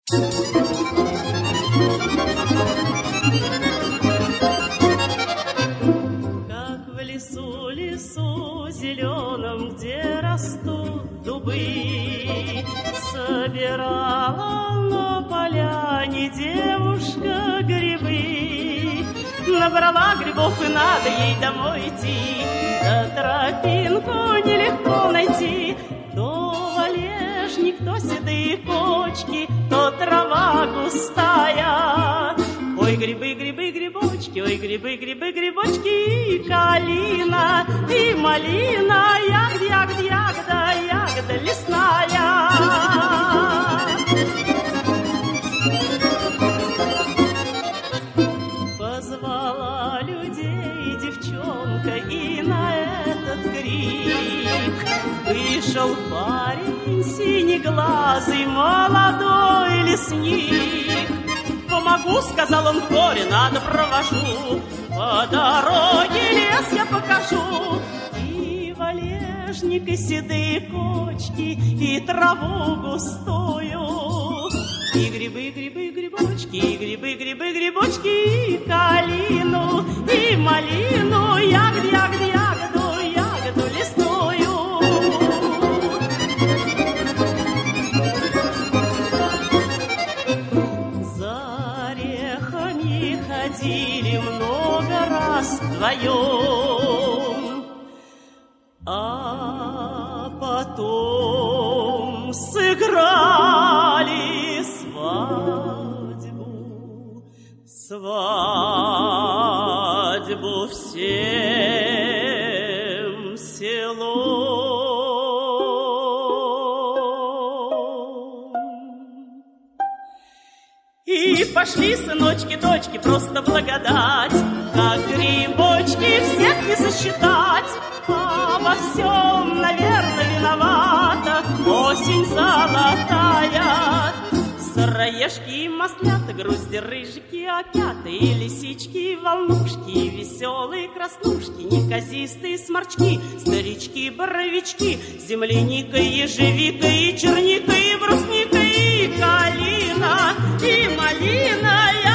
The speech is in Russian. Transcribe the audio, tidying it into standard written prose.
Как в лесу зеленом, где растут дубы, собирала на поляне девушка грибы. Набрала грибов, и надо ей домой идти, да тропинку нелегко найти. То валежник, то седые кочки, то трава густая. Ой, грибы, грибы, грибочки, ой, грибы, грибы, грибочки, и калина, и малина, ягода, ягода, ягода, ягода лесная. Позвала людей девчонка, и на этот крик вышел парень синеглазый, молодой лесник. «Помогу, — сказал он, — в горе надо провожу, по дороге лес я покажу». И валежник, и седые кочки, и траву густую, и грибы, грибы, грибочки, и грибы, грибы, грибочки, и калину, и малину, ягоду, ягоду, ягоду, ягоду лесную. За орехами ходили много раз вдвоем, а потом сыграли свадьбу, свадьбу всем селом. И пошли сыночки, дочки, просто благодать, как грибочки всех не сосчитать. А во всем, наверное, виновата осень золотая. Сыроежки, маслята, грузди, рыжики, опята, и лисички, и волнушки, и веселые краснушки, неказистые сморчки, старички, боровички, земляника, ежевика, и черника, и брусника, и калина, и малина,